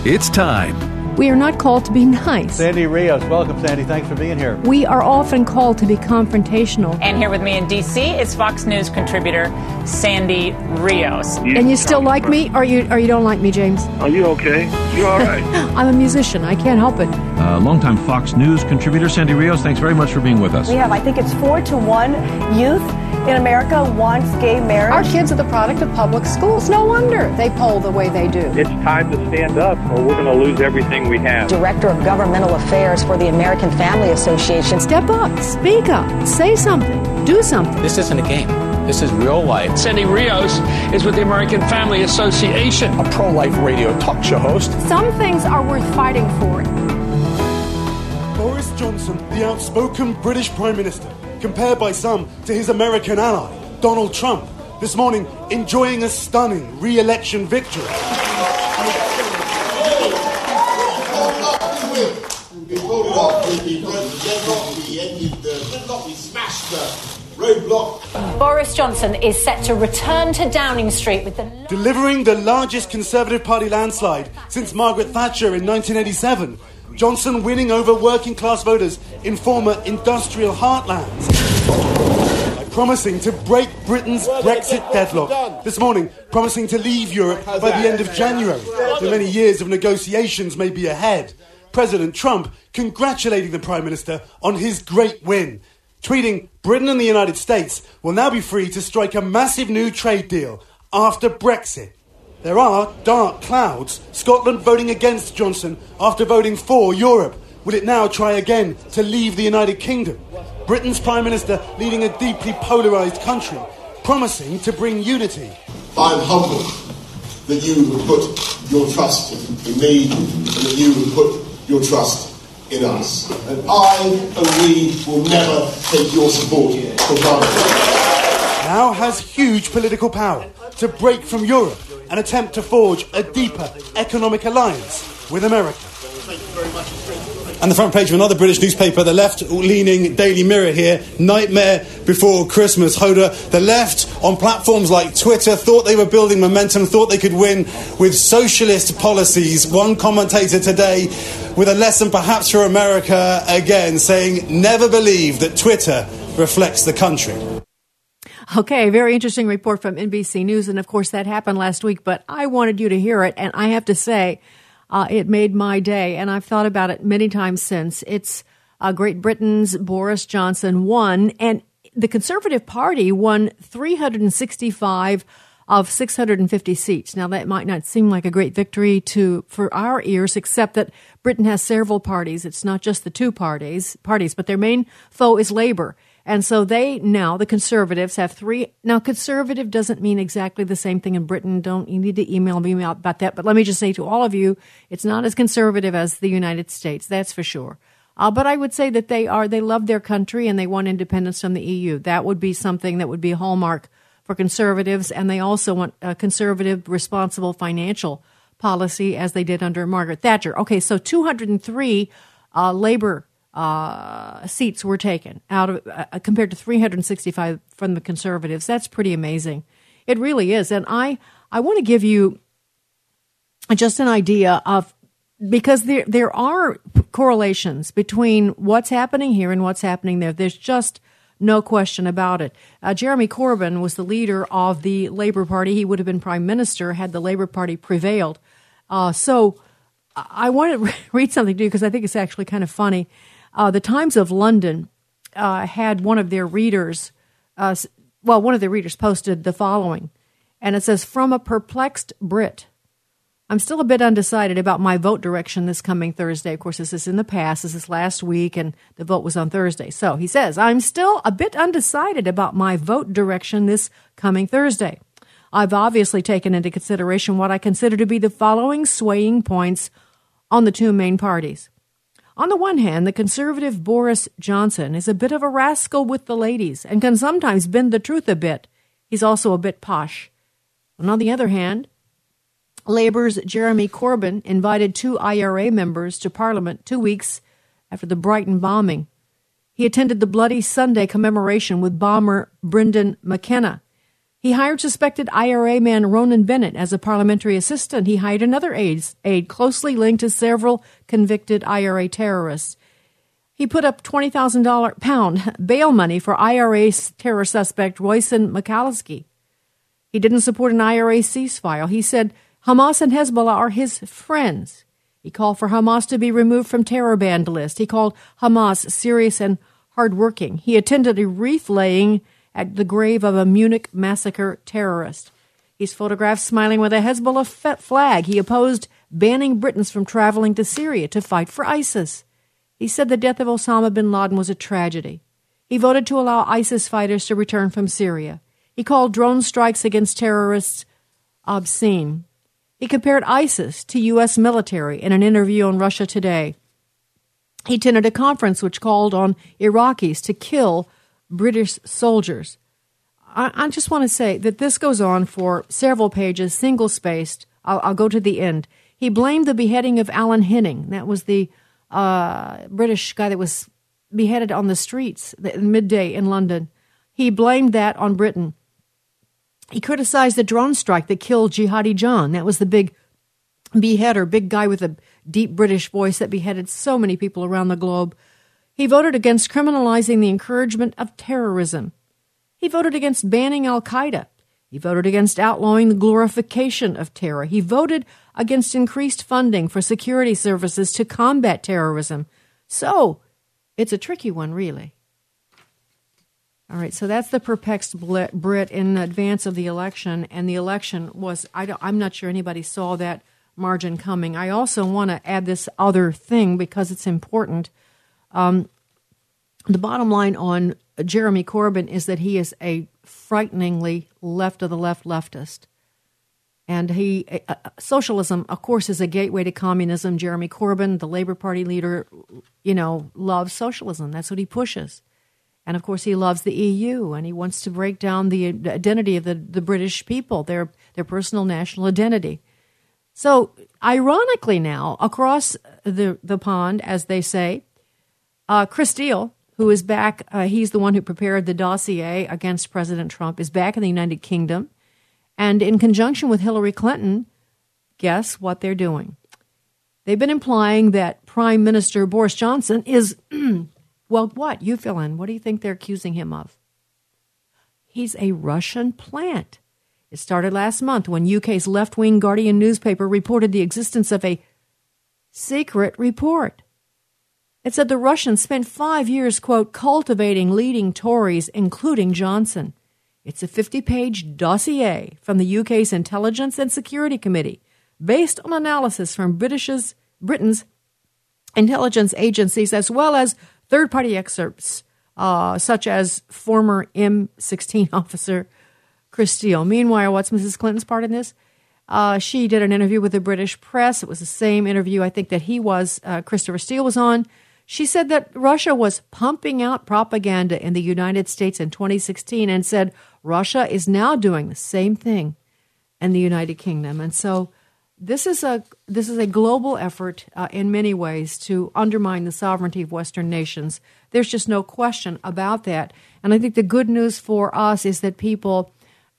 It's time. We are not called to be nice. Sandy Rios. Welcome, Sandy. Thanks for being here. We are often called to be confrontational. And here with me in D.C. is Fox News contributor Sandy Rios. And you still like me, or you don't like me, James? Are you okay? You all right? I'm a musician. I can't help it. Longtime Fox News contributor Sandy Rios, thanks very much for being with us. We have, I think it's 4-1 youth in America wants gay marriage. Our kids are the product of public schools. No wonder they poll the way they do. It's time to stand up or we're going to lose everything we have. Director of Governmental Affairs for the American Family Association. Step up, speak up, say something, do something. This isn't a game. This is real life. Sandy Rios is with the American Family Association, a pro-life radio talk show host. Some things are worth fighting for. Boris Johnson, the outspoken British Prime Minister, compared by some to his American ally, Donald Trump, this morning enjoying a stunning re-election victory. Boris Johnson is set to return to Downing Street with delivering the largest Conservative Party landslide since Margaret Thatcher in 1987. Johnson winning over working-class voters in former industrial heartlands. By promising to break Britain's Brexit deadlock. This morning, promising to leave Europe by the end of January. The many years of negotiations may be ahead. President Trump congratulating the Prime Minister on his great win. Tweeting, Britain and the United States will now be free to strike a massive new trade deal after Brexit. There are dark clouds. Scotland voting against Johnson after voting for Europe. Will it now try again to leave the United Kingdom? Britain's Prime Minister leading a deeply polarised country, promising to bring unity. I'm humbled that you have put your trust in me and that you have put your trust in us. And I and we will never take your support for granted. Now has huge political power to break from Europe and attempt to forge a deeper economic alliance with America. And the front page of another British newspaper, the left-leaning Daily Mirror here, nightmare before Christmas. Hoda, the left on platforms like Twitter thought they were building momentum, thought they could win with socialist policies. One commentator today with a lesson perhaps for America again, saying, never believe that Twitter reflects the country. Okay, very interesting report from NBC News, and of course that happened last week, but I wanted you to hear it, and I have to say, it made my day, and I've thought about it many times since. It's Great Britain's Boris Johnson won, and the Conservative Party won 365 of 650 seats. Now, that might not seem like a great victory for our ears, except that Britain has several parties. It's not just the two parties, but their main foe is Labour. And so the Conservatives have three. Now, conservative doesn't mean exactly the same thing in Britain. You need to email me about that. But let me just say to all of you, it's not as conservative as the United States. That's for sure. But I would say that they love their country and they want independence from the EU. That would be something that would be a hallmark for conservatives. And they also want a conservative, responsible financial policy as they did under Margaret Thatcher. Okay, so 203 Labour seats were taken out of compared to 365 from the Conservatives. That's pretty amazing. It really is. And I want to give you just an idea of, because there are correlations between what's happening here and what's happening there. There's just no question about it. Jeremy Corbyn was the leader of the Labour Party. He would have been prime minister had the Labour Party prevailed. So I want to read something to you because I think it's actually kind of funny. The Times of London had one of their readers posted the following, and it says, from a perplexed Brit, I'm still a bit undecided about my vote direction this coming Thursday. Of course, this is in the past. This is last week, and the vote was on Thursday. So he says, I'm still a bit undecided about my vote direction this coming Thursday. I've obviously taken into consideration what I consider to be the following swaying points on the two main parties. On the one hand, the conservative Boris Johnson is a bit of a rascal with the ladies and can sometimes bend the truth a bit. He's also a bit posh. And on the other hand, Labour's Jeremy Corbyn invited two IRA members to Parliament 2 weeks after the Brighton bombing. He attended the Bloody Sunday commemoration with bomber Brendan McKenna. He hired suspected IRA man Ronan Bennett as a parliamentary assistant. He hired another aide closely linked to several convicted IRA terrorists. He put up £20,000 bail money for IRA terror suspect Royson McCaskey. He didn't support an IRA ceasefire. He said Hamas and Hezbollah are his friends. He called for Hamas to be removed from terror banned list. He called Hamas serious and hardworking. He attended a wreath laying at the grave of a Munich massacre terrorist. He's photographed smiling with a Hezbollah flag. He opposed banning Britons from traveling to Syria to fight for ISIS. He said the death of Osama bin Laden was a tragedy. He voted to allow ISIS fighters to return from Syria. He called drone strikes against terrorists obscene. He compared ISIS to U.S. military in an interview on Russia Today. He attended a conference which called on Iraqis to kill British soldiers. I just want to say that this goes on for several pages, single-spaced. I'll go to the end. He blamed the beheading of Alan Henning. That was the British guy that was beheaded on the streets at midday in London. He blamed that on Britain. He criticized the drone strike that killed Jihadi John. That was the big beheader, big guy with a deep British voice that beheaded so many people around the globe. He voted against criminalizing the encouragement of terrorism. He voted against banning al-Qaeda. He voted against outlawing the glorification of terror. He voted against increased funding for security services to combat terrorism. So, it's a tricky one, really. All right, so that's the perplexed Brit in advance of the election, and the election was, I'm not sure anybody saw that margin coming. I also want to add this other thing because it's important. The bottom line on Jeremy Corbyn is that he is a frighteningly left of the left leftist. And socialism, of course, is a gateway to communism. Jeremy Corbyn, the Labour Party leader, loves socialism. That's what he pushes. And, of course, he loves the EU, and he wants to break down the identity of the British people, their personal national identity. So, ironically now, across the pond, as they say, Chris Steele, who is back, he's the one who prepared the dossier against President Trump, is back in the United Kingdom. And in conjunction with Hillary Clinton, guess what they're doing? They've been implying that Prime Minister Boris Johnson is, well, what? You fill in. What do you think they're accusing him of? He's a Russian plant. It started last month when UK's left-wing Guardian newspaper reported the existence of a secret report. It said the Russians spent 5 years, quote, cultivating leading Tories, including Johnson. It's a 50-page dossier from the UK's Intelligence and Security Committee, based on analysis from Britain's intelligence agencies, as well as third-party excerpts, such as former M16 officer Chris Steele. Meanwhile, what's Mrs. Clinton's part in this? She did an interview with the British press. It was the same interview, I think, that Christopher Steele was on. She said that Russia was pumping out propaganda in the United States in 2016 and said Russia is now doing the same thing in the United Kingdom. And so this is a global effort in many ways to undermine the sovereignty of Western nations. There's just no question about that. And I think the good news for us is that people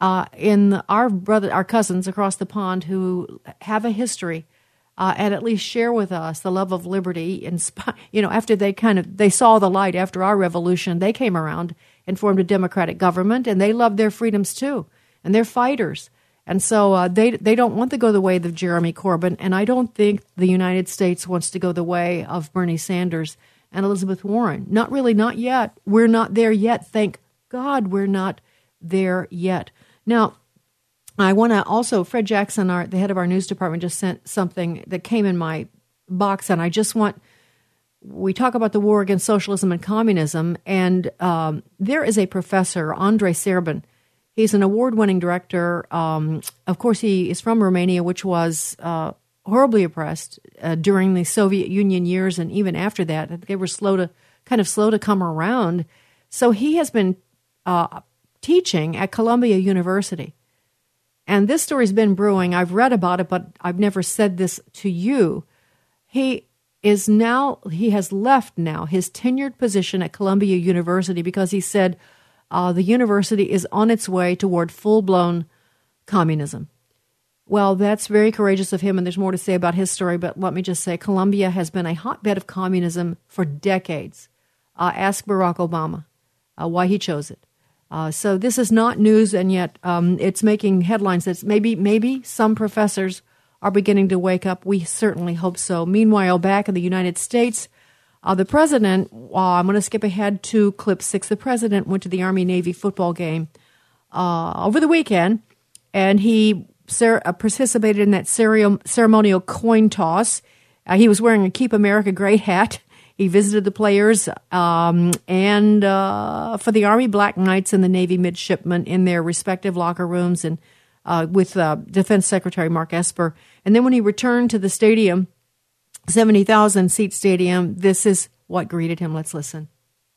our cousins across the pond who have a history and at least share with us the love of liberty. After they saw the light after our revolution, they came around and formed a democratic government, and they love their freedoms too, and they're fighters. And so they don't want to go the way of Jeremy Corbyn, and I don't think the United States wants to go the way of Bernie Sanders and Elizabeth Warren. Not really, not yet. We're not there yet. Thank God we're not there yet. Now, I want to also, Fred Jackson, the head of our news department, just sent something that came in my box, and we talk about the war against socialism and communism, and there is a professor, Andrei Serbin. He's an award-winning director. Of course, he is from Romania, which was horribly oppressed during the Soviet Union years, and even after that. They were slow to come around. So he has been teaching at Columbia University. And this story's been brewing. I've read about it, but I've never said this to you. He has left now his tenured position at Columbia University because he said the university is on its way toward full-blown communism. Well, that's very courageous of him, and there's more to say about his story, but let me just say Colombia has been a hotbed of communism for decades. Ask Barack Obama why he chose it. So this is not news, and yet it's making headlines that maybe some professors are beginning to wake up. We certainly hope so. Meanwhile, back in the United States, the president, I'm going to skip ahead to clip 6. The president went to the Army-Navy football game over the weekend, and he participated in that ceremonial coin toss. He was wearing a Keep America Great hat. He visited the players and for the Army Black Knights and the Navy midshipmen in their respective locker rooms and with Defense Secretary Mark Esper. And then when he returned to the stadium, 70,000-seat stadium, this is what greeted him. Let's listen.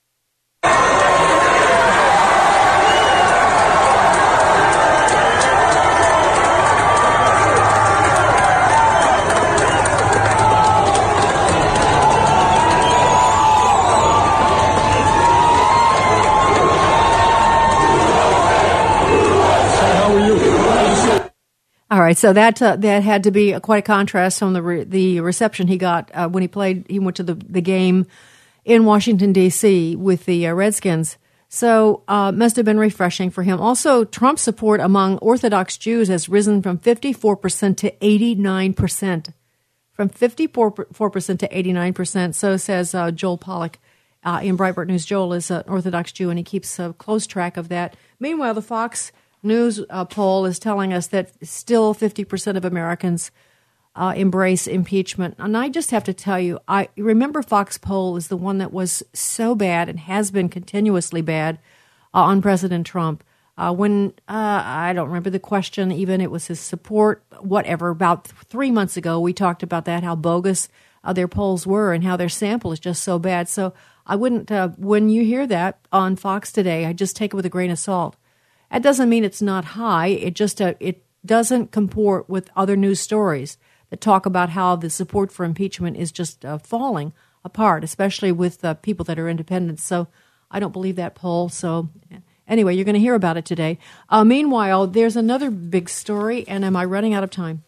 All right, so that had to be quite a contrast from the reception he got when he played. He went to the game in Washington, D.C. with the Redskins. So must have been refreshing for him. Also, Trump's support among Orthodox Jews has risen from 54% to 89%. From 54% to 89%. So says Joel Pollack in Breitbart News. Joel is an Orthodox Jew, and he keeps a close track of that. Meanwhile, the Fox News poll is telling us that still 50% of Americans embrace impeachment. And I just have to tell you, I remember Fox poll is the one that was so bad and has been continuously bad on President Trump. When I don't remember the question, even it was his support, whatever. About 3 months ago, we talked about that, how bogus their polls were and how their sample is just so bad. So I wouldn't, when you hear that on Fox today, I just take it with a grain of salt. That doesn't mean it's not high. It just it doesn't comport with other news stories that talk about how the support for impeachment is just falling apart, especially with people that are independent. So I don't believe that poll. So anyway, you're going to hear about it today. Meanwhile, there's another big story, and am I running out of time?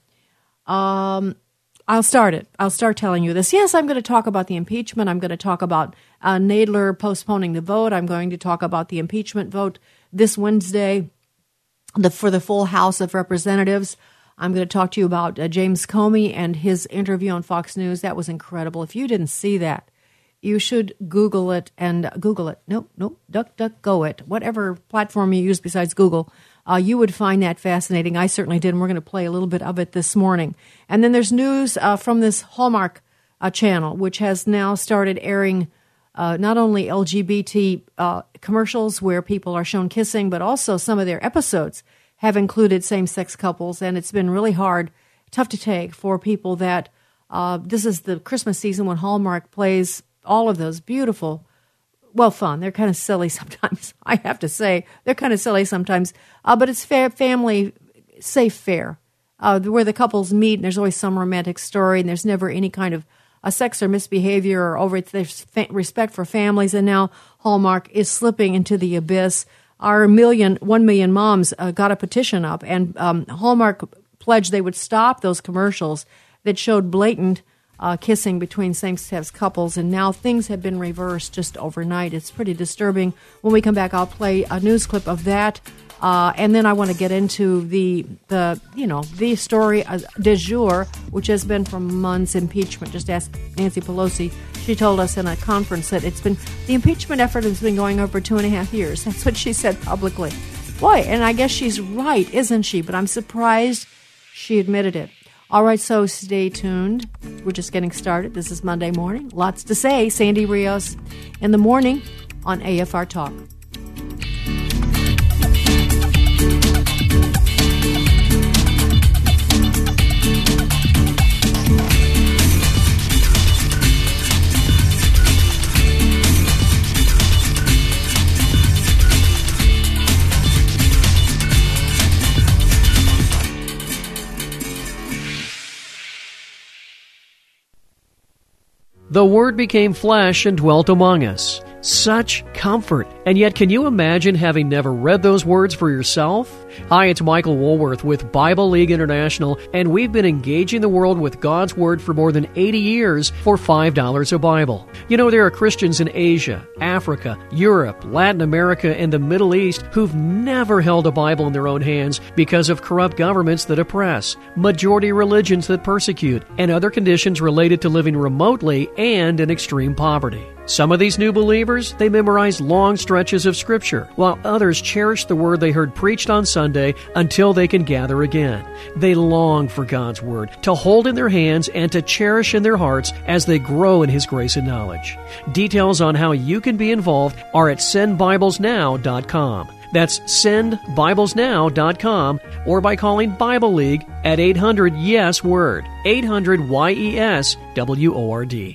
I'll start it. I'll start telling you this. Yes, I'm going to talk about the impeachment. I'm going to talk about Nadler postponing the vote. I'm going to talk about the impeachment vote this Wednesday for the full House of Representatives. I'm going to talk to you about James Comey and his interview on Fox News. That was incredible. If you didn't see that, you should Google it and Google it. Nope, DuckDuckGo it. Whatever platform you use besides Google, you would find that fascinating. I certainly did, and we're going to play a little bit of it this morning. And then there's news from this Hallmark channel, which has now started airing not only LGBT commercials where people are shown kissing, but also some of their episodes have included same-sex couples, and it's been really tough to take for people that this is the Christmas season when Hallmark plays all of those beautiful, fun. They're kind of silly sometimes. I have to say, they're kind of silly sometimes, but it's family safe fare where the couples meet, and there's always some romantic story, and there's never any kind of sex or misbehavior or there's respect for families, and now Hallmark is slipping into the abyss. Our 1 million moms got a petition up, and Hallmark pledged they would stop those commercials that showed blatant kissing between same-sex couples, and now things have been reversed just overnight. It's pretty disturbing. When we come back, I'll play a news clip of that, and then I want to get into the story du jour, which has been for months, impeachment. Just ask Nancy Pelosi. She told us in a conference that the impeachment effort has been going on for 2.5 years. That's what she said publicly. Boy, and I guess she's right, isn't she? But I'm surprised she admitted it. All right, so stay tuned. We're just getting started. This is Monday morning. Lots to say. Sandy Rios in the morning on AFR Talk. The Word became flesh and dwelt among us. Such comfort, And yet, can you imagine having never read those words for yourself? Hi, it's Michael Woolworth with Bible League International, and we've been engaging the world with God's Word for more than 80 years for $5 a Bible. You know, there are Christians in Asia, Africa, Europe, Latin America, and the Middle East who've never held a Bible in their own hands because of corrupt governments that oppress, majority religions that persecute, and other conditions related to living remotely and in extreme poverty. Some of these new believers, they memorize long stretches of Scripture, while others cherish the Word they heard preached on Sunday until they can gather again. They long for God's Word to hold in their hands and to cherish in their hearts as they grow in His grace and knowledge. Details on how you can be involved are at sendbiblesnow.com. That's sendbiblesnow.com, or by calling Bible League at 800-YES-WORD, 800-YES-WORD.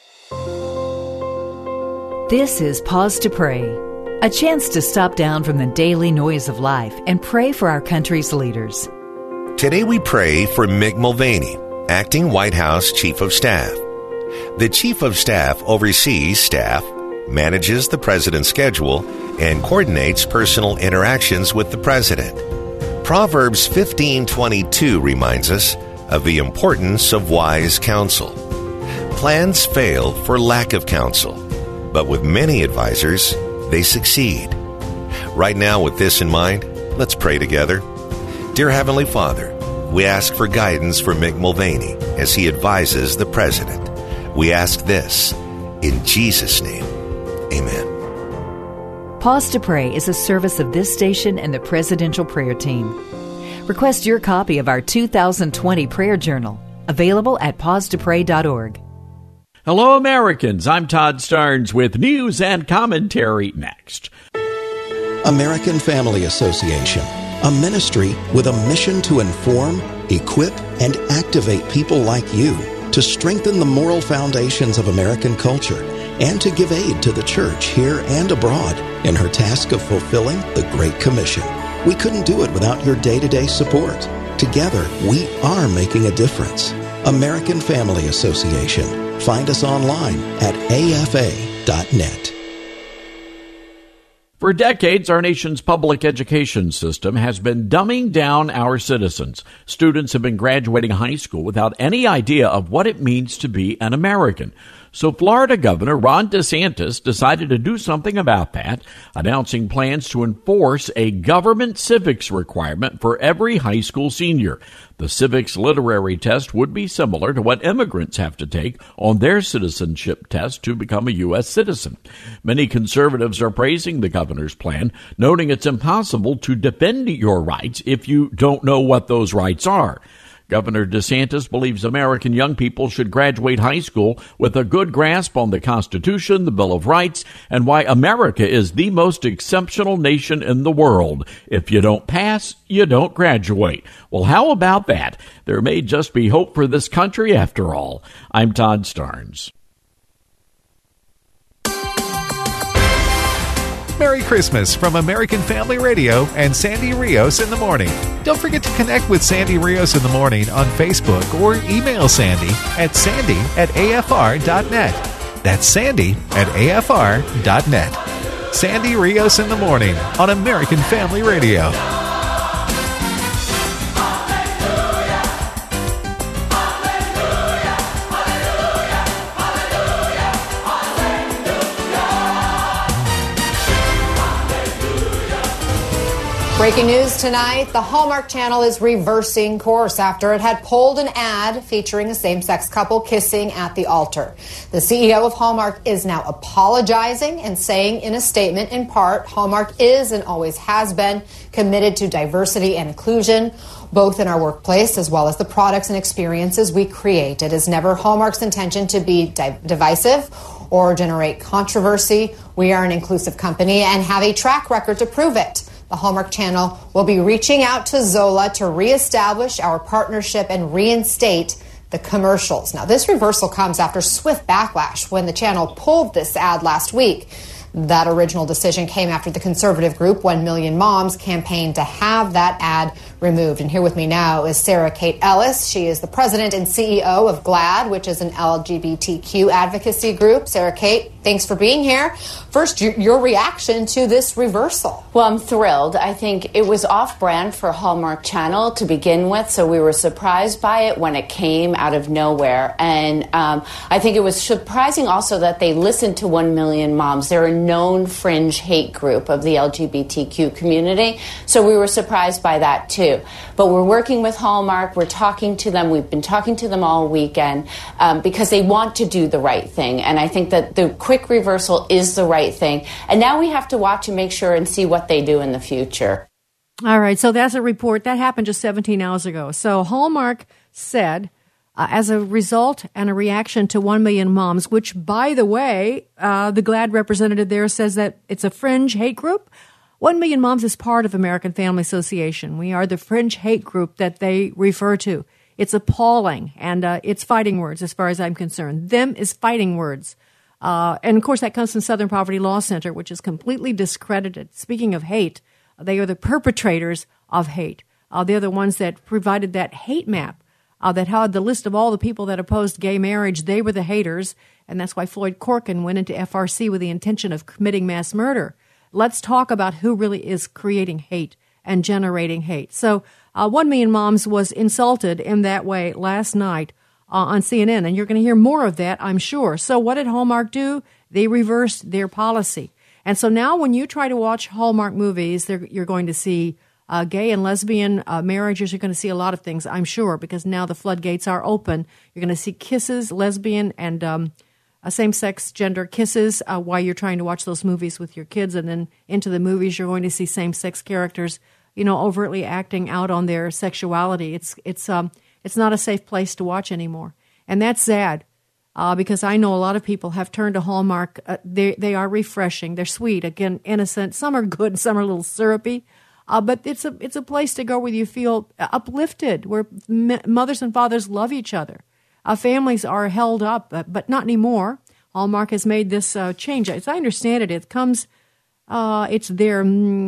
This is Pause to Pray, a chance to stop down from the daily noise of life and pray for our country's leaders. Today we pray for Mick Mulvaney, Acting White House Chief of Staff. The Chief of Staff oversees staff, manages the President's schedule, and coordinates personal interactions with the President. Proverbs 15:22 reminds us of the importance of wise counsel. Plans fail for lack of counsel, but with many advisors, they succeed. Right now, with this in mind, let's pray together. Dear Heavenly Father, we ask for guidance for Mick Mulvaney as he advises the President. We ask this in Jesus' name. Amen. Pause to Pray is a service of this station and the Presidential Prayer Team. Request your copy of our 2020 Prayer Journal, available at pausetopray.org. Hello, Americans. I'm Todd Starnes with news and commentary next. American Family Association, a ministry with a mission to inform, equip, and activate people like you to strengthen the moral foundations of American culture and to give aid to the church here and abroad in her task of fulfilling the Great Commission. We couldn't do it without your day-to-day support. Together, we are making a difference. American Family Association. Find us online at afa.net. For decades, our nation's public education system has been dumbing down our citizens. Students have been graduating high school without any idea of what it means to be an American. So Florida Governor Ron DeSantis decided to do something about that, announcing plans to enforce a government civics requirement for every high school senior. The civics literary test would be similar to what immigrants have to take on their citizenship test to become a U.S. citizen. Many conservatives are praising the governor's plan, noting it's impossible to defend your rights if you don't know what those rights are. Governor DeSantis believes American young people should graduate high school with a good grasp on the Constitution, the Bill of Rights, and why America is the most exceptional nation in the world. If you don't pass, you don't graduate. Well, how about that? There may just be hope for this country after all. I'm Todd Starnes. Merry Christmas from American Family Radio and Sandy Rios in the Morning. Don't forget to connect with Sandy Rios in the Morning on Facebook or email Sandy at sandy@afr.net. That's sandy@afr.net. Sandy Rios in the Morning on American Family Radio. Breaking news tonight, the Hallmark Channel is reversing course after it had pulled an ad featuring a same-sex couple kissing at the altar. The CEO of Hallmark is now apologizing and saying in a statement, in part, Hallmark is and always has been committed to diversity and inclusion, both in our workplace as well as the products and experiences we create. It is never Hallmark's intention to be divisive or generate controversy. We are an inclusive company and have a track record to prove it. The Hallmark Channel will be reaching out to Zola to reestablish our partnership and reinstate the commercials. Now, this reversal comes after swift backlash when the channel pulled this ad last week. That original decision came after the conservative group 1 Million Moms campaigned to have that ad removed. And here with me now is Sarah Kate Ellis. She is the president and CEO of GLAAD, which is an LGBTQ advocacy group. Sarah Kate, thanks for being here. First, your reaction to this reversal. Well, I'm thrilled. I think it was off-brand for Hallmark Channel to begin with, so we were surprised by it when it came out of nowhere. And I think it was surprising also that they listened to 1 Million Moms. They're a known fringe hate group of the LGBTQ community, so we were surprised by that too. But we're working with Hallmark. We're talking to them. We've been talking to them all weekend because they want to do the right thing. And I think that the quick reversal is the right thing. And now we have to watch and make sure and see what they do in the future. All right. So that's a report that happened just 17 hours ago. So Hallmark said, as a result and a reaction to 1 Million Moms, which, by the way, the GLAAD representative there says that it's a fringe hate group. 1 Million Moms is part of American Family Association. We are the fringe hate group that they refer to. It's appalling, and it's fighting words as far as I'm concerned. Them is fighting words. And, of course, that comes from Southern Poverty Law Center, which is completely discredited. Speaking of hate, they are the perpetrators of hate. They're the ones that provided that hate map that had the list of all the people that opposed gay marriage. They were the haters, and that's why Floyd Corken went into FRC with the intention of committing mass murder. Let's talk about who really is creating hate and generating hate. So 1 Million Moms was insulted in that way last night on CNN, and you're going to hear more of that, I'm sure. So what did Hallmark do? They reversed their policy. And so now when you try to watch Hallmark movies, you're going to see gay and lesbian marriages. You're going to see a lot of things, I'm sure, because now the floodgates are open. You're going to see kisses, lesbian and same-sex gender kisses while you're trying to watch those movies with your kids. And then into the movies, you're going to see same-sex characters, overtly acting out on their sexuality. It's not a safe place to watch anymore. And that's sad because I know a lot of people have turned to Hallmark. They are refreshing. They're sweet, again, innocent. Some are good, some are a little syrupy. But it's a place to go where you feel uplifted, where mothers and fathers love each other. Families are held up, but not anymore. Hallmark has made this change. As I understand it, it comes, it's their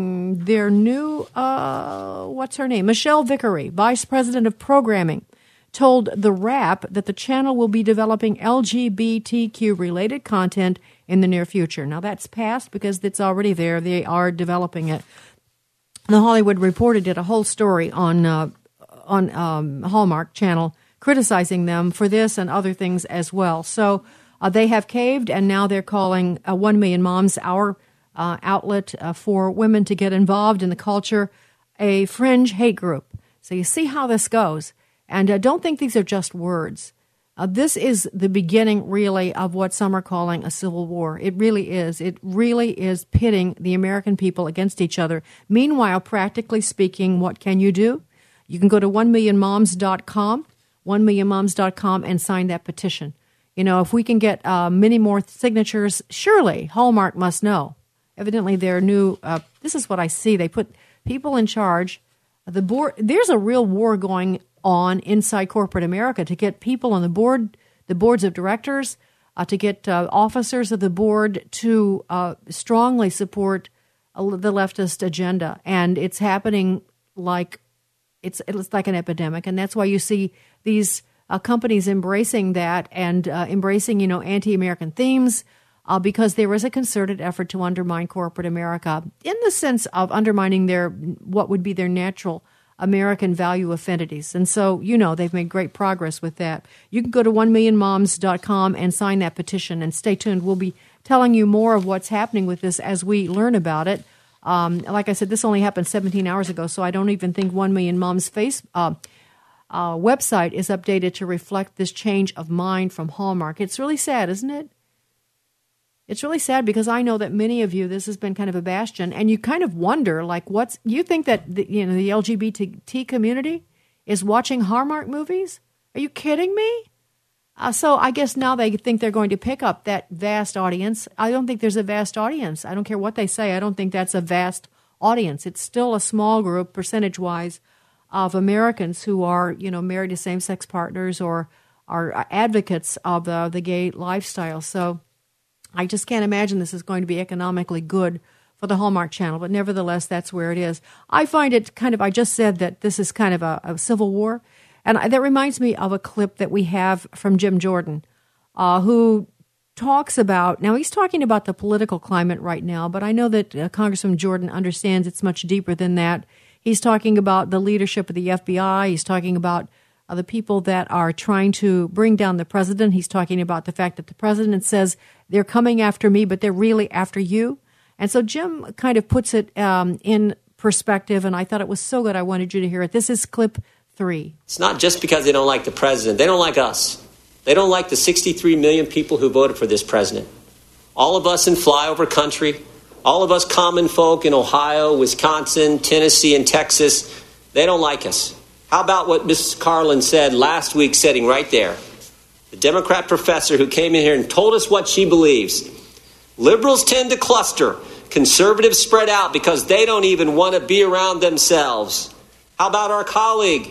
new, what's her name? Michelle Vickery, Vice President of Programming, told The Wrap that the channel will be developing LGBTQ-related content in the near future. Now, that's past because it's already there. They are developing it. The Hollywood Reporter did a whole story on Hallmark Channel criticizing them for this and other things as well. So they have caved, and now they're calling 1 Million Moms, our outlet for women to get involved in the culture, a fringe hate group. So you see how this goes. And don't think these are just words. This is the beginning, really, of what some are calling a civil war. It really is. It really is pitting the American people against each other. Meanwhile, practically speaking, what can you do? You can go to 1millionmoms.com, 1millionmoms.com, and sign that petition. If we can get many more signatures, surely Hallmark must know. Evidently, their new, this is what I see. They put people in charge. The board. There's a real war going on inside corporate America to get people on the boards of directors, to get officers of the board to strongly support the leftist agenda. And it's happening like it's like an epidemic. And that's why you see these companies embracing that and embracing, anti-American themes, because there is a concerted effort to undermine corporate America in the sense of undermining what would be their natural American value affinities. And so, they've made great progress with that. You can go to 1millionmoms.com and sign that petition, and stay tuned. We'll be telling you more of what's happening with this as we learn about it. Like I said, this only happened 17 hours ago, so I don't even think 1 Million Moms website is updated to reflect this change of mind from Hallmark. It's really sad, isn't it? It's really sad because I know that many of you, this has been kind of a bastion, and you kind of wonder, you think that the LGBT community is watching Hallmark movies? Are you kidding me? So I guess now they think they're going to pick up that vast audience. I don't think there's a vast audience. I don't care what they say. I don't think that's a vast audience. It's still a small group, percentage-wise, of Americans who are, married to same-sex partners or are advocates of the gay lifestyle. So I just can't imagine this is going to be economically good for the Hallmark Channel, but nevertheless, that's where it is. I find it I just said that this is kind of a civil war, and that reminds me of a clip that we have from Jim Jordan, who talks about, now he's talking about the political climate right now, but I know that Congressman Jordan understands it's much deeper than that. He's talking about the leadership of the FBI. He's talking about the people that are trying to bring down the president. He's talking about the fact that the president says they're coming after me, but they're really after you. And so Jim kind of puts it in perspective, and I thought it was so good I wanted you to hear it. This is clip 3. It's not just because they don't like the president. They don't like us. They don't like the 63 million people who voted for this president. All of us in flyover country, all of us common folk in Ohio, Wisconsin, Tennessee, and Texas, they don't like us. How about what Mrs. Carlin said last week, sitting right there? The Democrat professor who came in here and told us what she believes. Liberals tend to cluster. Conservatives spread out because they don't even want to be around themselves. How about our colleague,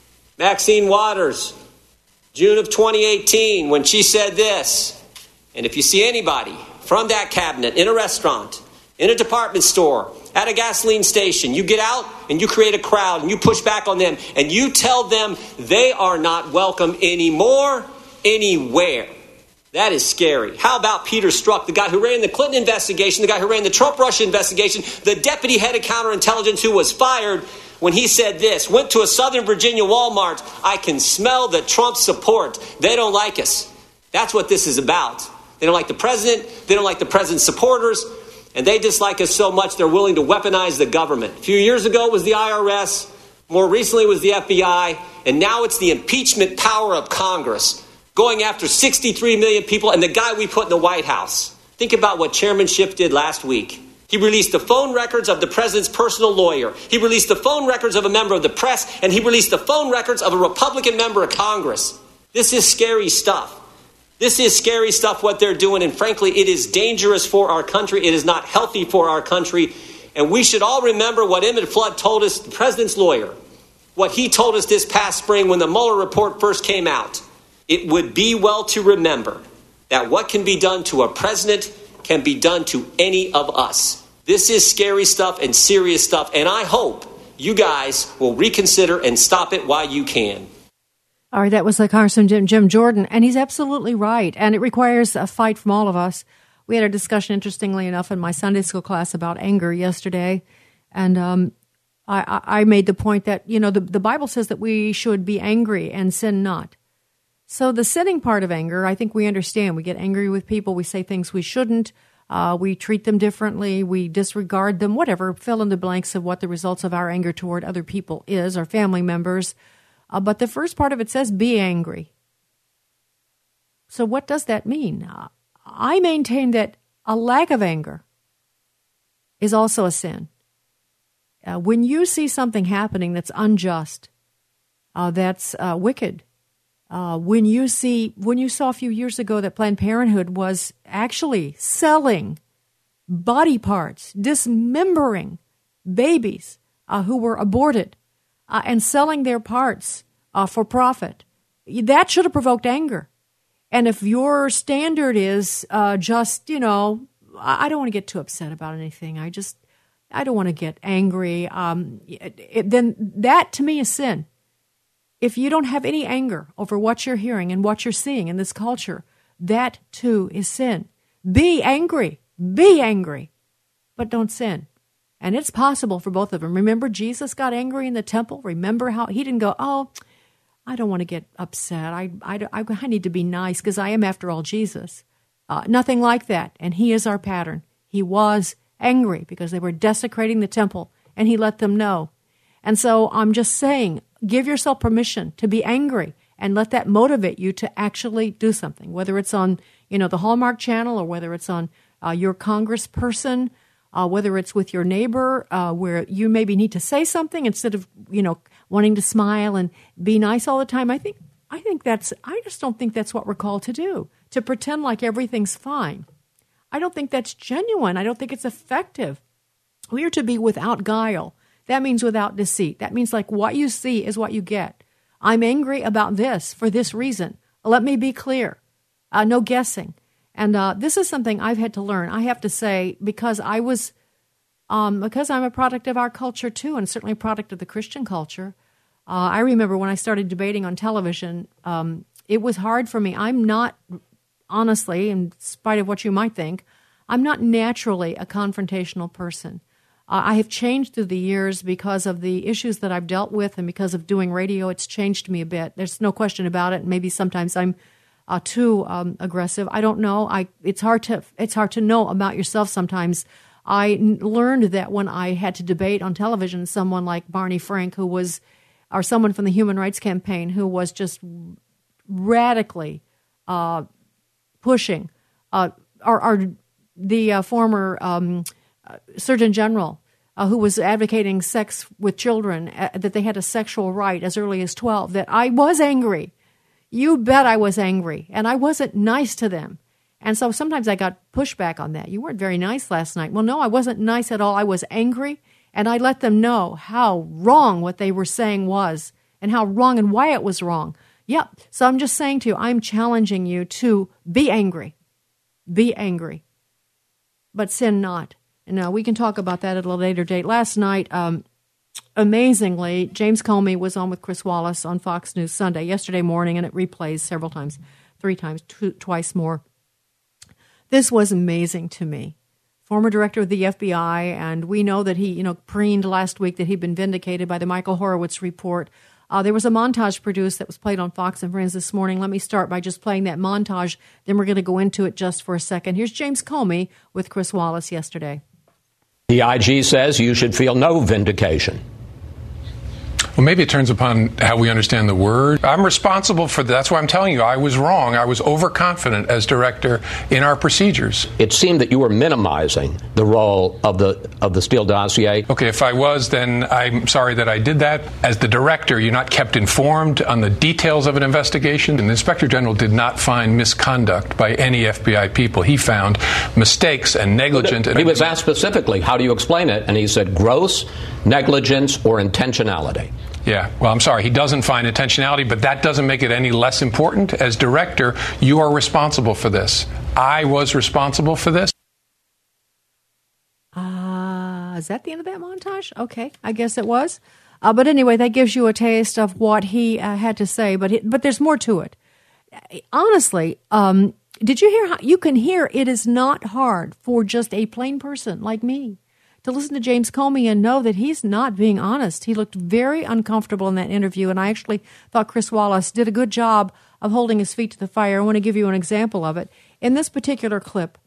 Maxine Waters, June of 2018, when she said this? And if you see anybody from that cabinet in a restaurant, in a department store, at a gasoline station, you get out and you create a crowd and you push back on them and you tell them they are not welcome anymore, anywhere. That is scary. How about Peter Strzok, the guy who ran the Clinton investigation, the guy who ran the Trump-Russia investigation, the deputy head of counterintelligence who was fired when he said this, went to a Southern Virginia Walmart, I can smell the Trump support. They don't like us. That's what this is about. They don't like the president. They don't like the president's supporters. And they dislike us so much they're willing to weaponize the government. A few years ago it was the IRS. More recently it was the FBI. And now it's the impeachment power of Congress going after 63 million people and the guy we put in the White House. Think about what Chairman Schiff did last week. He released the phone records of the president's personal lawyer. He released the phone records of a member of the press. And he released the phone records of a Republican member of Congress. This is scary stuff. This is scary stuff, what they're doing. And frankly, it is dangerous for our country. It is not healthy for our country. And we should all remember what Emmett Flood told us, the president's lawyer, what he told us this past spring when the Mueller report first came out. It would be well to remember that what can be done to a president can be done to any of us. This is scary stuff and serious stuff. And I hope you guys will reconsider and stop it while you can. All right, that was the Congressman Jim Jordan, and he's absolutely right. And it requires a fight from all of us. We had a discussion, interestingly enough, in my Sunday school class about anger yesterday. And I made the point that, you know, the Bible says that we should be angry and sin not. So the sinning part of anger, I think we understand. We get angry with people. We say things we shouldn't. We treat them differently. We disregard them, whatever. Fill in the blanks of what the results of our anger toward other people is, our family members. But the first part of it says, be angry. So what does that mean? I maintain that a lack of anger is also a sin. When you see something happening that's unjust, that's wicked, when you saw a few years ago that Planned Parenthood was actually selling body parts, dismembering babies who were aborted, and selling their parts for profit, that should have provoked anger. And if your standard is just, you know, I don't want to get too upset about anything. I don't want to get angry. Then that to me is sin. If you don't have any anger over what you're hearing and what you're seeing in this culture, that too is sin. Be angry, but don't sin. And it's possible for both of them. Remember, Jesus got angry in the temple. Remember how he didn't go, oh, I don't want to get upset. I need to be nice because I am, after all, Jesus. Nothing like that. And he is our pattern. He was angry because they were desecrating the temple, and he let them know. And so I'm just saying, give yourself permission to be angry and let that motivate you to actually do something, whether it's on, you know, the Hallmark Channel or whether it's on your congressperson, whether it's with your neighbor, where you maybe need to say something instead of, you know, wanting to smile and be nice all the time. I just don't think that's what we're called to do, to pretend like everything's fine. I don't think that's genuine. I don't think it's effective. We are to be without guile. That means without deceit. That means like what you see is what you get. I'm angry about this for this reason. Let me be clear. No guessing. And this is something I've had to learn. I have to say, because because I'm a product of our culture too, and certainly a product of the Christian culture. I remember when I started debating on television, it was hard for me. I'm not, honestly, in spite of what you might think, I'm not naturally a confrontational person. I have changed through the years because of the issues that I've dealt with, and because of doing radio, it's changed me a bit. There's no question about it. Maybe sometimes I'm too aggressive. I don't know. It's hard to know about yourself sometimes. I learned that when I had to debate on television someone like Barney Frank, or someone from the Human Rights Campaign, who was just radically pushing, or the former Surgeon General, who was advocating sex with children, that they had a sexual right as early as 12, that I was angry. You bet I was angry, and I wasn't nice to them. And so sometimes I got pushback on that. You weren't very nice last night. Well, no, I wasn't nice at all. I was angry, and I let them know how wrong what they were saying was, and how wrong and why it was wrong. Yep. So I'm just saying to you, I'm challenging you to be angry. Be angry. But sin not. And we can talk about that at a later date. Last night, amazingly, James Comey was on with Chris Wallace on Fox News Sunday, yesterday morning, and it replays several times, 3 times, twice more. This was amazing to me. Former director of the FBI, and we know that he, preened last week that he'd been vindicated by the Michael Horowitz report. There was a montage produced that was played on Fox and Friends this morning. Let me start by just playing that montage, then we're going to go into it just for a second. Here's James Comey with Chris Wallace yesterday. The IG says you should feel no vindication. Well, maybe it turns upon how we understand the word. I'm responsible for that. That's why I'm telling you I was wrong. I was overconfident as director in our procedures. It seemed that you were minimizing the role of the Steele dossier. Okay, if I was, then I'm sorry that I did that. As the director, you're not kept informed on the details of an investigation. And the Inspector General did not find misconduct by any FBI people. He found mistakes and negligence. He was asked specifically, how do you explain it? And he said gross negligence or intentionality. Yeah, well, I'm sorry. He doesn't find intentionality, but that doesn't make it any less important. As director, you are responsible for this. I was responsible for this. Is that the end of that montage? Okay, I guess it was. But anyway, that gives you a taste of what he had to say, but there's more to it. Honestly, did you hear how you can hear it is not hard for just a plain person like me to listen to James Comey and know that he's not being honest. He looked very uncomfortable in that interview, and I actually thought Chris Wallace did a good job of holding his feet to the fire. I want to give you an example of it. In this particular clip,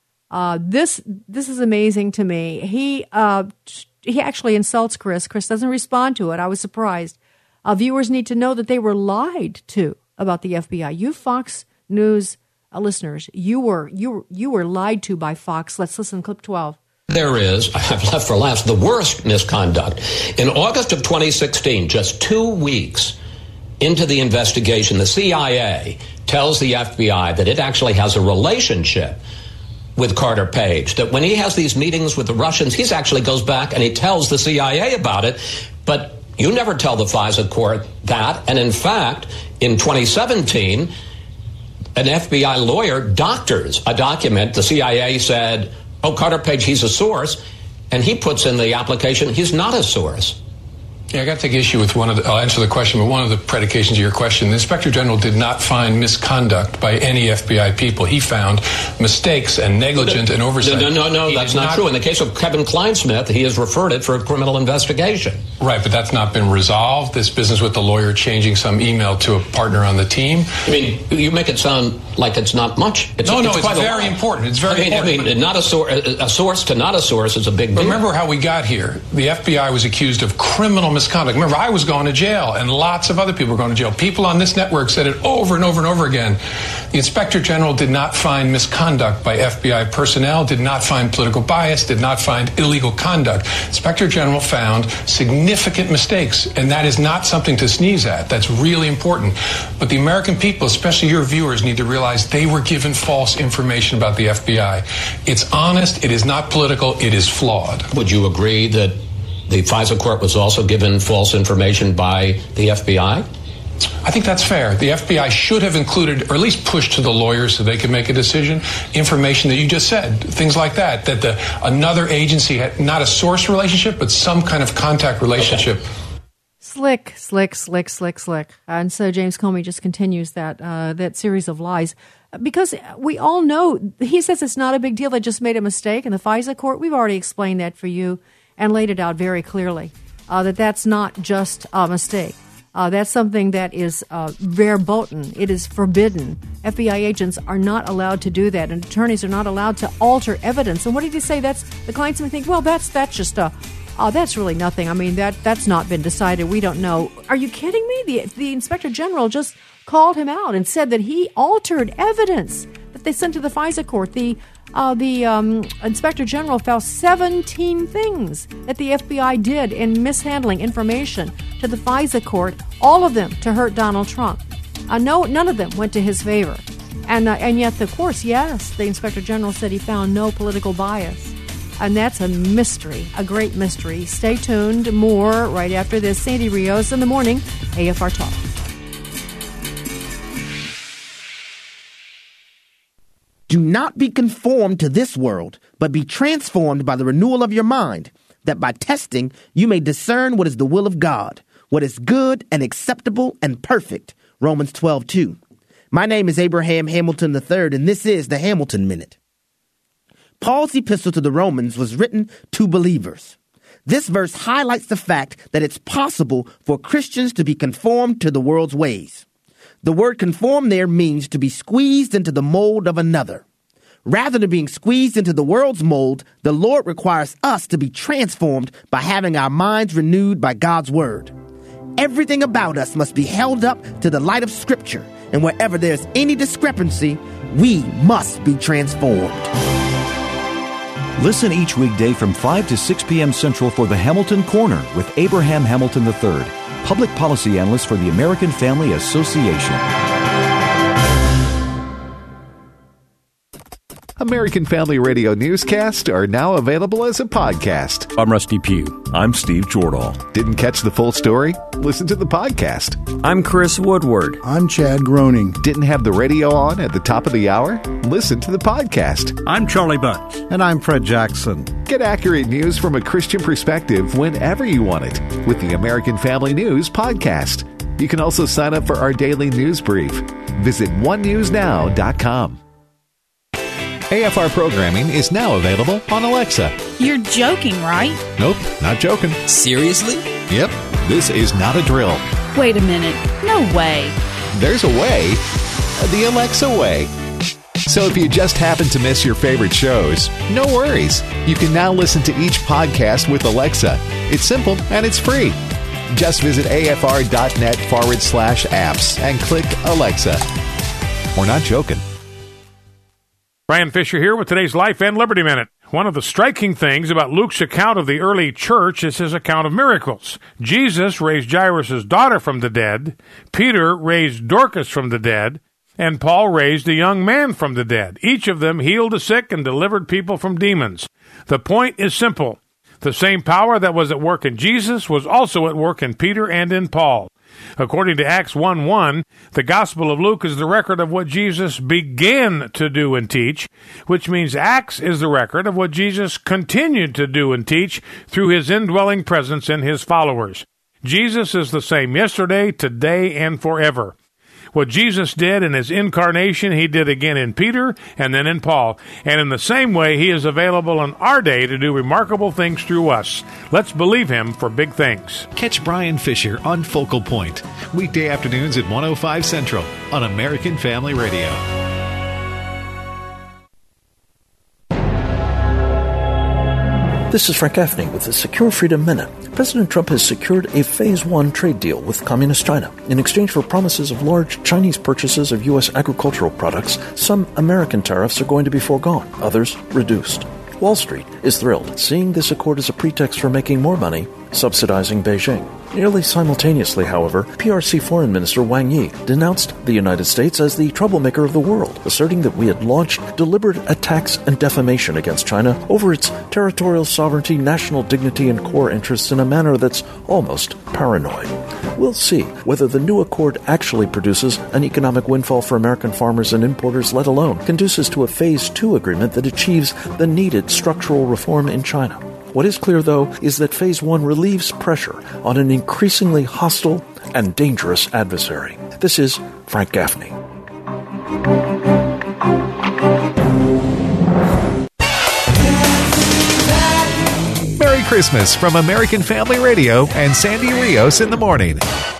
this is amazing to me. He actually insults Chris. Chris doesn't respond to it. I was surprised. Viewers need to know that they were lied to about the FBI. You Fox News listeners, you were lied to by Fox. Let's listen to clip 12. There is, I've left for last, the worst misconduct. In August of 2016, just 2 weeks into the investigation, the CIA tells the FBI that it actually has a relationship with Carter Page, that when he has these meetings with the Russians, he actually goes back and he tells the CIA about it. But you never tell the FISA court that. And in fact, in 2017, an FBI lawyer doctors a document. The CIA said, oh, Carter Page, he's a source. And he puts in the application, he's not a source. Yeah, I got to take issue with I'll answer the question, but one of the predications of your question, the Inspector General did not find misconduct by any FBI people. He found mistakes and negligence and oversight. No, that's not true. In the case of Kevin Kleinsmith, he has referred it for a criminal investigation. Right, but that's not been resolved. This business with the lawyer changing some email to a partner on the team. I mean, you make it sound like it's not much. It's very important. It's very important. I mean, not a source to not a source is a big deal. Remember how we got here. The FBI was accused of criminal misconduct. Remember, I was going to jail, and lots of other people were going to jail. People on this network said it over and over and over again. The Inspector General did not find misconduct by FBI personnel, did not find political bias, did not find illegal conduct. Inspector General found significant mistakes, and that is not something to sneeze at. That's really important. But the American people, especially your viewers, need to realize they were given false information about the FBI. It's honest, it is not political, it is flawed. Would you agree that the FISA court was also given false information by the FBI? I think that's fair. The FBI should have included, or at least pushed to the lawyers so they could make a decision, information that you just said, things like that another agency had not a source relationship, but some kind of contact relationship. Slick. And so James Comey just continues that series of lies. Because we all know, he says it's not a big deal. They just made a mistake in the FISA court. We've already explained that for you and laid it out very clearly, that's not just a mistake. That's something that is verboten. It is forbidden. FBI agents are not allowed to do that, and attorneys are not allowed to alter evidence. And what did he say? That's the clients may think, well, that's just that's really nothing. I mean, that's not been decided. We don't know. Are you kidding me? The Inspector General just called him out and said that he altered evidence that they sent to the FISA court. The Inspector General found 17 things that the FBI did in mishandling information to the FISA court, all of them to hurt Donald Trump. None of them went to his favor. And yet, of course, yes, the Inspector General said he found no political bias. And that's a mystery, a great mystery. Stay tuned. More right after this. Sandy Rios in the morning, AFR Talk. Do not be conformed to this world, but be transformed by the renewal of your mind, that by testing you may discern what is the will of God, what is good and acceptable and perfect. Romans 12:2. My name is Abraham Hamilton III, and this is the Hamilton Minute. Paul's epistle to the Romans was written to believers. This verse highlights the fact that it's possible for Christians to be conformed to the world's ways. The word conform there means to be squeezed into the mold of another. Rather than being squeezed into the world's mold, the Lord requires us to be transformed by having our minds renewed by God's word. Everything about us must be held up to the light of Scripture, and wherever there's any discrepancy, we must be transformed. Listen each weekday from 5 to 6 p.m. Central for the Hamilton Corner with Abraham Hamilton III, public policy analyst for the American Family Association. American Family Radio newscasts are now available as a podcast. I'm Rusty Pugh. I'm Steve Jordahl. Didn't catch the full story? Listen to the podcast. I'm Chris Woodward. I'm Chad Groening. Didn't have the radio on at the top of the hour? Listen to the podcast. I'm Charlie Bunch. And I'm Fred Jackson. Get accurate news from a Christian perspective whenever you want it with the American Family News podcast. You can also sign up for our daily news brief. Visit onenewsnow.com. AFR programming is now available on Alexa. You're joking, right? Nope, not joking. Seriously? Yep, this is not a drill. Wait a minute. No way. There's a way. The Alexa way. So if you just happen to miss your favorite shows, no worries. You can now listen to each podcast with Alexa. It's simple and it's free. Just visit afr.net/apps and click Alexa. We're not joking. Brian Fisher here with today's Life and Liberty Minute. One of the striking things about Luke's account of the early church is his account of miracles. Jesus raised Jairus' daughter from the dead, Peter raised Dorcas from the dead, and Paul raised a young man from the dead. Each of them healed the sick and delivered people from demons. The point is simple. The same power that was at work in Jesus was also at work in Peter and in Paul. According to Acts 1:1, the Gospel of Luke is the record of what Jesus began to do and teach, which means Acts is the record of what Jesus continued to do and teach through his indwelling presence in his followers. Jesus is the same yesterday, today, and forever. What Jesus did in his incarnation, he did again in Peter and then in Paul. And in the same way, he is available in our day to do remarkable things through us. Let's believe him for big things. Catch Brian Fisher on Focal Point, weekday afternoons at 1:05 Central on American Family Radio. This is Frank Gaffney with the Secure Freedom Minute. President Trump has secured a Phase 1 trade deal with Communist China. In exchange for promises of large Chinese purchases of U.S. agricultural products, some American tariffs are going to be foregone, others reduced. Wall Street is thrilled, seeing this accord as a pretext for making more money subsidizing Beijing. Nearly simultaneously, however, PRC Foreign Minister Wang Yi denounced the United States as the troublemaker of the world, asserting that we had launched deliberate attacks and defamation against China over its territorial sovereignty, national dignity, and core interests in a manner that's almost paranoid. We'll see whether the new accord actually produces an economic windfall for American farmers and importers, let alone conduces to a Phase 2 agreement that achieves the needed structural reform in China. What is clear, though, is that Phase 1 relieves pressure on an increasingly hostile and dangerous adversary. This is Frank Gaffney. Merry Christmas from American Family Radio and Sandy Rios in the morning.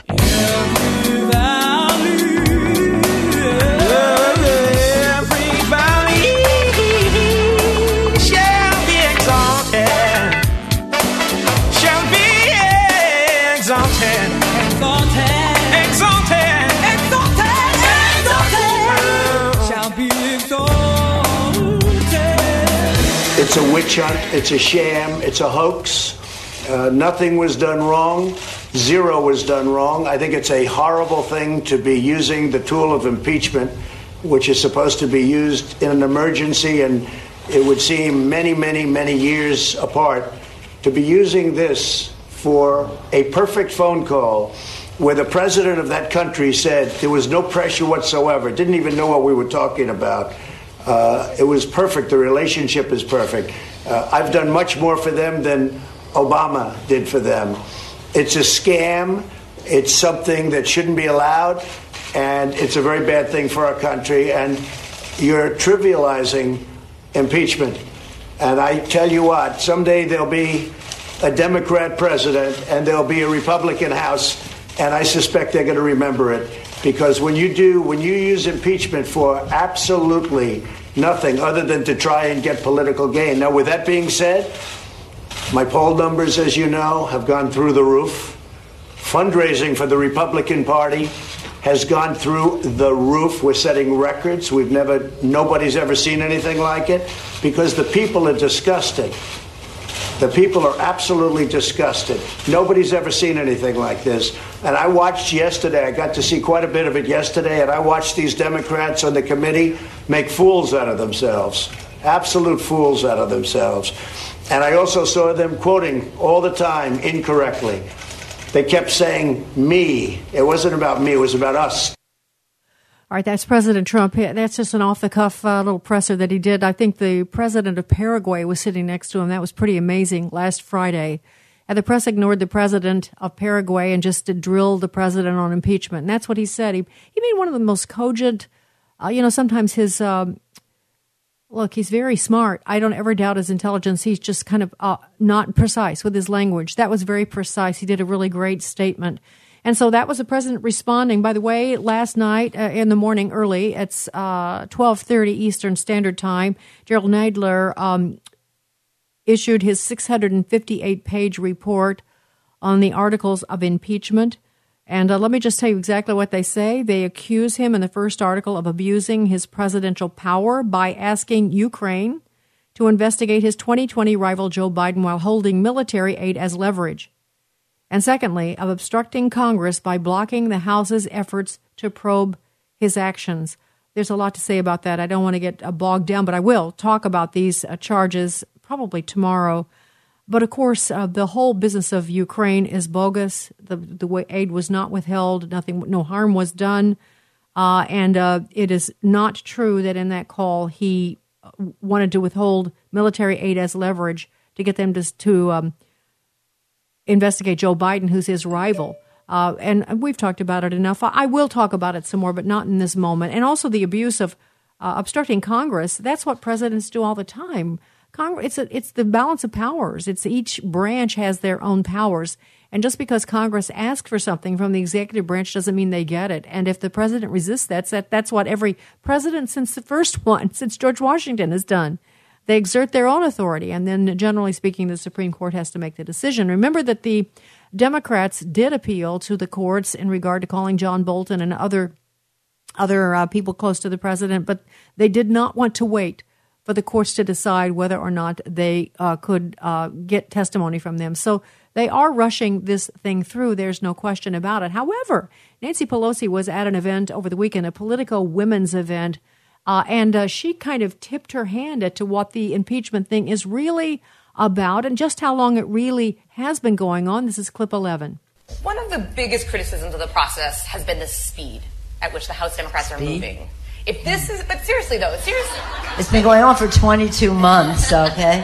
It's a witch hunt, it's a sham, it's a hoax. Nothing was done wrong. Zero was done wrong. I think it's a horrible thing to be using the tool of impeachment, which is supposed to be used in an emergency, and it would seem many, many, many years apart, to be using this for a perfect phone call where the president of that country said there was no pressure whatsoever, didn't even know what we were talking about. It was perfect. The relationship is perfect. I've done much more for them than Obama did for them. It's a scam. It's something that shouldn't be allowed, and it's a very bad thing for our country. And you're trivializing impeachment. And I tell you what, someday there'll be a Democrat president and there'll be a Republican House, and I suspect they're going to remember it. Because when you use impeachment for absolutely nothing other than to try and get political gain. Now, with that being said, my poll numbers, as you know, have gone through the roof. Fundraising for the Republican Party has gone through the roof. We're setting records. Nobody's ever seen anything like it, because the people are disgusted. The people are absolutely disgusted. Nobody's ever seen anything like this. And I watched yesterday, I got to see quite a bit of it yesterday, and I watched these Democrats on the committee make fools out of themselves. Absolute fools out of themselves. And I also saw them quoting all the time incorrectly. They kept saying me. It wasn't about me, it was about us. All right, that's President Trump. That's just an off-the-cuff little presser that he did. I think the president of Paraguay was sitting next to him. That was pretty amazing last Friday. And the press ignored the president of Paraguay and just drilled the president on impeachment. And that's what he said. He made one of the most cogent, sometimes his, look, he's very smart. I don't ever doubt his intelligence. He's just kind of not precise with his language. That was very precise. He did a really great statement. And so that was the president responding. By the way, last night in the morning early, it's 12:30 Eastern Standard Time, Gerald Nadler issued his 658-page report on the articles of impeachment. And let me just tell you exactly what they say. They accuse him in the first article of abusing his presidential power by asking Ukraine to investigate his 2020 rival Joe Biden while holding military aid as leverage. And secondly, of obstructing Congress by blocking the House's efforts to probe his actions. There's a lot to say about that. I don't want to get bogged down, but I will talk about these charges probably tomorrow. But of course, the whole business of Ukraine is bogus. The way aid was not withheld, no harm was done. And it is not true that in that call he wanted to withhold military aid as leverage to get them to investigate Joe Biden, who's his rival. And we've talked about it enough. I will talk about it some more, but not in this moment. And also the abuse of obstructing Congress. That's what presidents do all the time. It's the balance of powers. It's each branch has their own powers. And just because Congress asks for something from the executive branch doesn't mean they get it. And if the president resists that's what every president since the first one, since George Washington, has done. They exert their own authority, and then, generally speaking, the Supreme Court has to make the decision. Remember that the Democrats did appeal to the courts in regard to calling John Bolton and other people close to the president, but they did not want to wait for the courts to decide whether or not they could get testimony from them. So They are rushing this thing through. There's no question about it. However, Nancy Pelosi was at an event over the weekend, a Politico women's event, and she kind of tipped her hand to what the impeachment thing is really about and just how long it really has been going on. This is clip 11. One of the biggest criticisms of the process has been the speed at which the House Democrats are moving. But seriously though, it's been going on for 22 months, okay?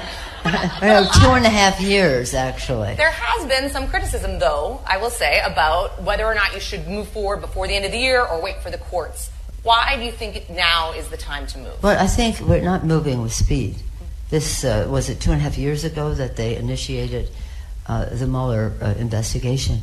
2.5 years, actually. There has been some criticism, though, I will say, about whether or not you should move forward before the end of the year or wait for the courts. Why do you think now is the time to move? Well, I think we're not moving with speed. This, was it 2.5 years ago that they initiated the Mueller investigation?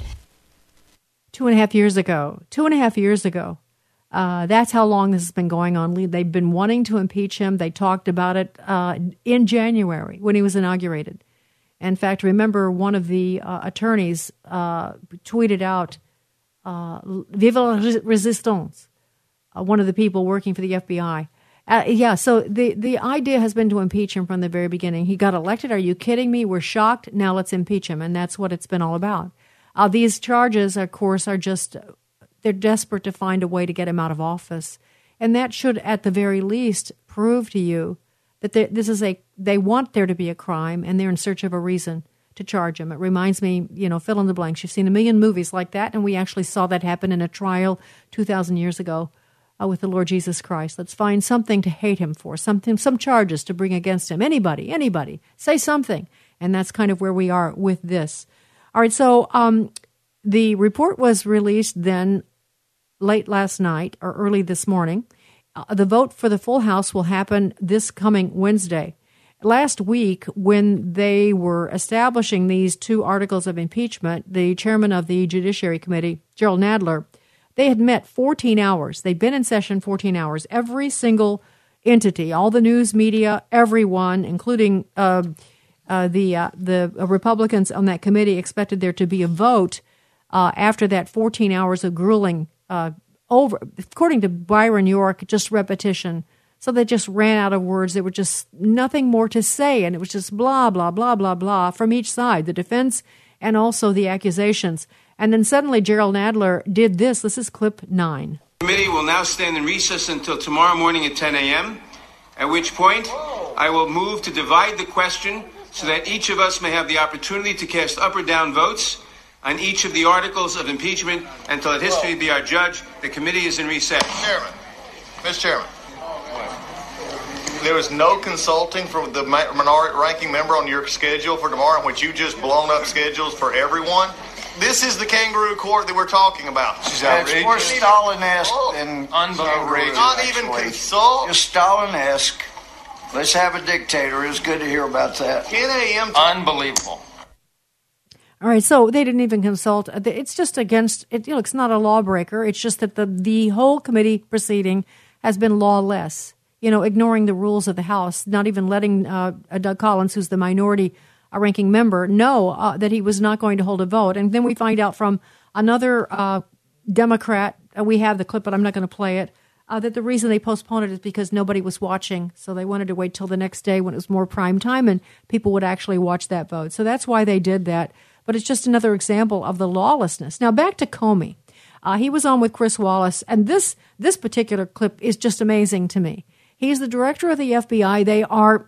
2.5 years ago. 2.5 years ago. That's how long this has been going on. They've been wanting to impeach him. They talked about it in January when he was inaugurated. In fact, remember one of the attorneys tweeted out, Vive la Resistance, one of the people working for the FBI. So the idea has been to impeach him from the very beginning. He got elected. Are you kidding me? We're shocked. Now let's impeach him. And that's what it's been all about. These charges, of course, are just... They're desperate to find a way to get him out of office. And that should, at the very least, prove to you that they want there to be a crime, and they're in search of a reason to charge him. It reminds me, fill in the blanks. You've seen a million movies like that, and we actually saw that happen in a trial 2,000 years ago with the Lord Jesus Christ. Let's find something to hate him for, some charges to bring against him. Anybody, say something. And that's kind of where we are with this. All right, so the report was released then late last night or early this morning. The vote for the full House will happen this coming Wednesday. Last week, when they were establishing these two articles of impeachment, the chairman of the Judiciary Committee, Gerald Nadler, they had met 14 hours. They'd been in session 14 hours. Every single entity, all the news media, everyone, including the Republicans on that committee, expected there to be a vote after that 14 hours of grueling over, according to Byron York, just repetition. So they just ran out of words. There were just nothing more to say, and it was just blah, blah, blah, blah, blah from each side, the defense and also the accusations. And then suddenly Gerald Nadler did this. This is clip 9. The committee will now stand in recess until tomorrow morning at 10 a.m., at which point I will move to divide the question so that each of us may have the opportunity to cast up or down votes on each of the articles of impeachment, and to let history be our judge. The committee is in recess. Mr. Chairman, there was no consulting from the minority ranking member on your schedule for tomorrow, in which you just blown up schedules for everyone. This is the kangaroo court that we're talking about. She's outrageous. We're Stalin-esque and outrageous. Not even consult. Just Stalin-esque. Let's have a dictator. It was good to hear about that. 10 a.m. Unbelievable. All right, so they didn't even consult. It's just against it. It's not a lawbreaker. It's just that the whole committee proceeding has been lawless. Ignoring the rules of the House, not even letting Doug Collins, who's the minority ranking member, know that he was not going to hold a vote. And then we find out from another Democrat. We have the clip, but I'm not going to play it. That the reason they postponed it is because nobody was watching. So they wanted to wait till the next day when it was more prime time and people would actually watch that vote. So that's why they did that. But it's just another example of the lawlessness. Now, back to Comey. He was on with Chris Wallace, and this particular clip is just amazing to me. He's the director of the FBI. They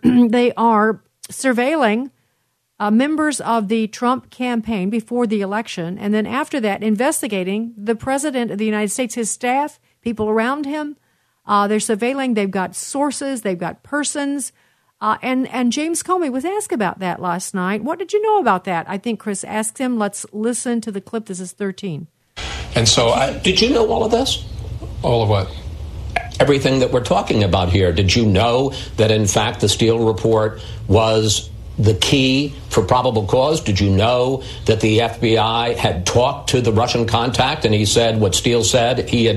are surveilling members of the Trump campaign before the election, and then after that, investigating the president of the United States, his staff, people around him. They're surveilling. They've got sources. They've got persons. And James Comey was asked about that last night. What did you know about that? I think Chris asked him. Let's listen to the clip. This is 13. And so did you know all of this? All of what? Everything that we're talking about here. Did you know that, in fact, the Steele report was the key for probable cause? Did you know that the FBI had talked to the Russian contact and he said what Steele said he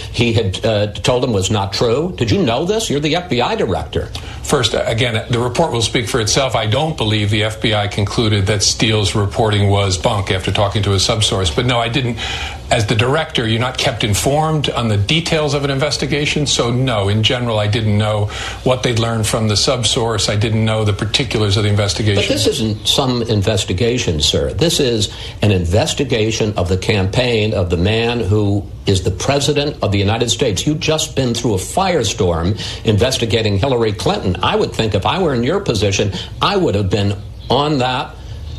had told him was not true? Did you know this? You're the FBI director. First, again, the report will speak for itself. I don't believe the FBI concluded that Steele's reporting was bunk after talking to a subsource. But no, I didn't. As the director, you're not kept informed on the details of an investigation. So no, in general, I didn't know what they'd learned from the subsource. I didn't know the particulars of the investigation. But this isn't some investigation, sir. This is an investigation of the campaign of the man who is the president of the United States. You've just been through a firestorm investigating Hillary Clinton. I would think if I were in your position, I would have been on that,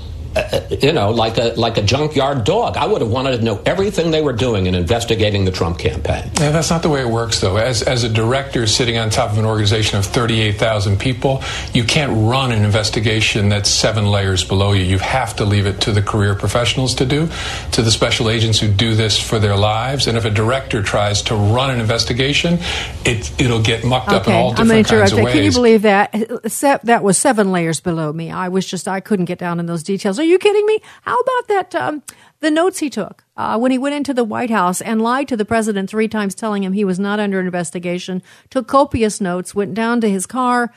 like a junkyard dog. I would have wanted to know everything they were doing in investigating the Trump campaign. Yeah, that's not the way it works, though. As a director sitting on top of an organization of 38,000 people, you can't run an investigation that's 7 layers below you. You have to leave it to the career professionals to do, to the special agents who do this for their lives. And if a director tries to run an investigation, it'll get mucked up in all different kinds of ways. Can you believe that? That was 7 layers below me. I couldn't get down in those details. Are you kidding me? How about that? The notes he took when he went into the White House and lied to the president 3 times, telling him he was not under investigation, took copious notes, went down to his car,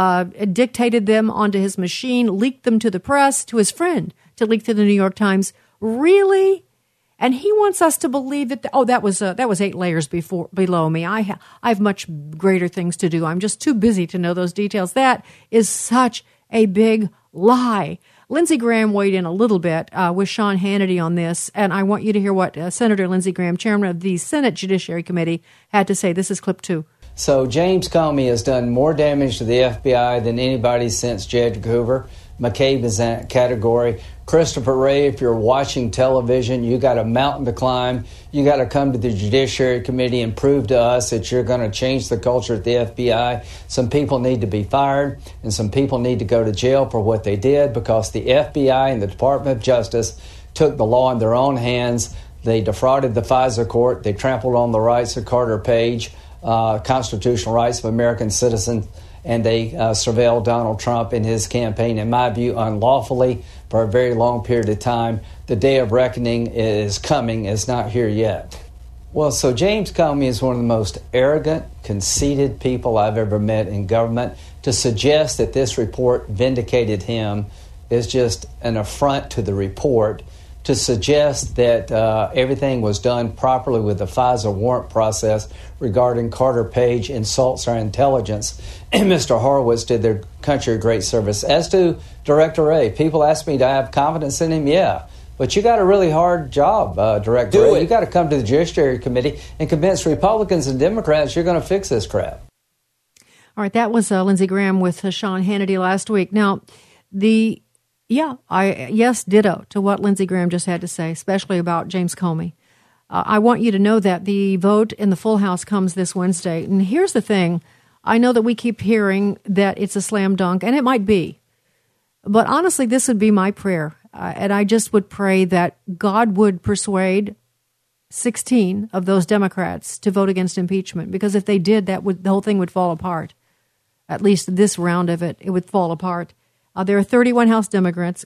dictated them onto his machine, leaked them to the press, to his friend, to leak to the New York Times. Really? And he wants us to believe that, that was 8 layers below me. I have much greater things to do. I'm just too busy to know those details. That is such a big lie. Lindsey Graham weighed in a little bit with Sean Hannity on this, and I want you to hear what Senator Lindsey Graham, chairman of the Senate Judiciary Committee, had to say. This is clip 2. So James Comey has done more damage to the FBI than anybody since J. Edgar Hoover. McCabe is in that category. Christopher Wray, if you're watching television, you got a mountain to climb. You got to come to the Judiciary Committee and prove to us that you're going to change the culture at the FBI. Some people need to be fired, and some people need to go to jail for what they did, because the FBI and the Department of Justice took the law in their own hands. They defrauded the FISA court. They trampled on the rights of Carter Page, constitutional rights of American citizens, and they surveilled Donald Trump in his campaign, in my view, unlawfully for a very long period of time. The day of reckoning is coming, it's not here yet. Well, so James Comey is one of the most arrogant, conceited people I've ever met in government. To suggest that this report vindicated him is just an affront to the report. To suggest that everything was done properly with the FISA warrant process regarding Carter Page insults our intelligence. And Mr. Horowitz did their country a great service. As to Director Wray, people ask me, do I have confidence in him? Yeah. But you got a really hard job, Director Wray. You got to come to the Judiciary Committee and convince Republicans and Democrats you're going to fix this crap. All right, that was Lindsey Graham with Sean Hannity last week. Now, yes, ditto to what Lindsey Graham just had to say, especially about James Comey. I want you to know that the vote in the full House comes this Wednesday. And here's the thing. I know that we keep hearing that it's a slam dunk, and it might be. But honestly, this would be my prayer. And I just would pray that God would persuade 16 of those Democrats to vote against impeachment. Because if they did, the whole thing would fall apart. At least this round of it would fall apart. There are 31 House Democrats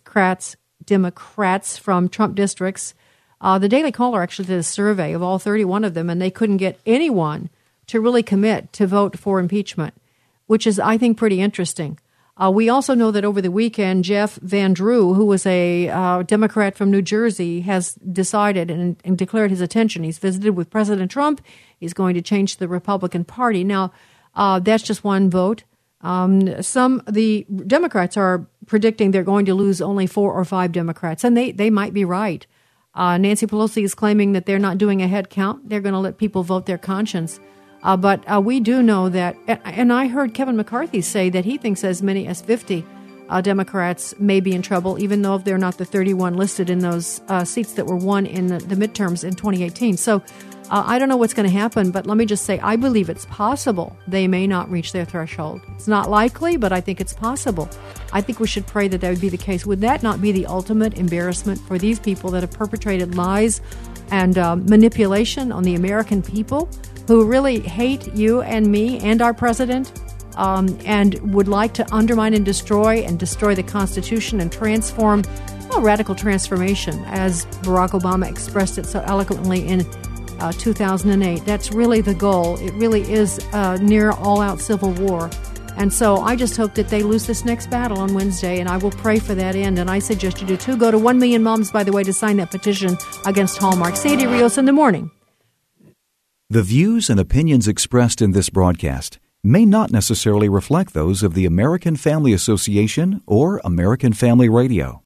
from Trump districts. The Daily Caller actually did a survey of all 31 of them, and they couldn't get anyone to really commit to vote for impeachment, which is, I think, pretty interesting. We also know that over the weekend, Jeff Van Drew, who was a Democrat from New Jersey, has decided and declared his intention. He's visited with President Trump. He's going to change the Republican Party. Now, that's just one vote. The Democrats are predicting they're going to lose only 4 or 5 Democrats, and they might be right. Nancy Pelosi is claiming that they're not doing a head count. They're going to let people vote their conscience. But we do know that, and I heard Kevin McCarthy say that he thinks as many as 50 Democrats may be in trouble, even though they're not the 31 listed in those seats that were won in the midterms in 2018. So I don't know what's going to happen, but let me just say I believe it's possible they may not reach their threshold. It's not likely, but I think it's possible. I think we should pray that would be the case. Would that not be the ultimate embarrassment for these people that have perpetrated lies and manipulation on the American people, who really hate you and me and our president, and would like to undermine and destroy the Constitution and transform, radical transformation, as Barack Obama expressed it so eloquently in 2008. That's really the goal. It really is near all-out civil war. And so I just hope that they lose this next battle on Wednesday, and I will pray for that end. And I suggest you do too. Go to 1 Million Moms, by the way, to sign that petition against Hallmark. Sandy Rios in the morning. The views and opinions expressed in this broadcast may not necessarily reflect those of the American Family Association or American Family Radio.